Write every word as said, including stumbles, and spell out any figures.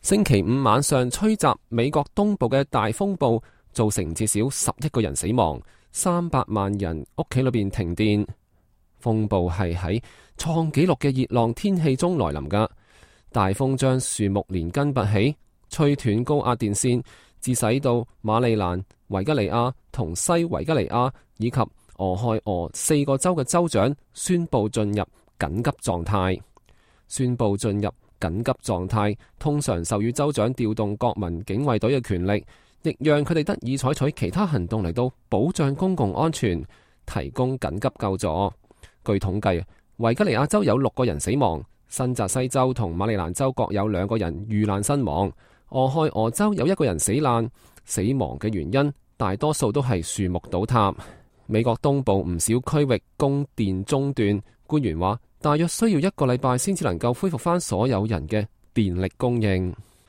星期五晚上吹襲美國東部嘅大風暴，造成至少十一個人死亡，三百萬人屋企裏邊停電。風暴係喺創紀錄嘅熱浪天氣中來臨噶，大風將樹木連根拔起，吹斷高壓電線，致使到馬里蘭、維吉尼亞同西維吉尼亞以及俄亥俄四個州嘅州長宣布進入緊急狀態。宣布進入緊急狀態，通常授予州長調動國民警衛隊嘅權力，亦讓佢哋得以採取其他行動嚟到保障公共安全，提供緊急救助。據統計，維吉尼亞州有六個人死亡，新澤西州同馬里蘭州各有兩個人遇難身亡，俄亥俄州有一個人死難，死亡嘅原因大多數都係樹木倒塌。美國東部唔少區域供電中斷，官員話大約需要一個禮拜先至能夠恢復返所有人嘅電力供應。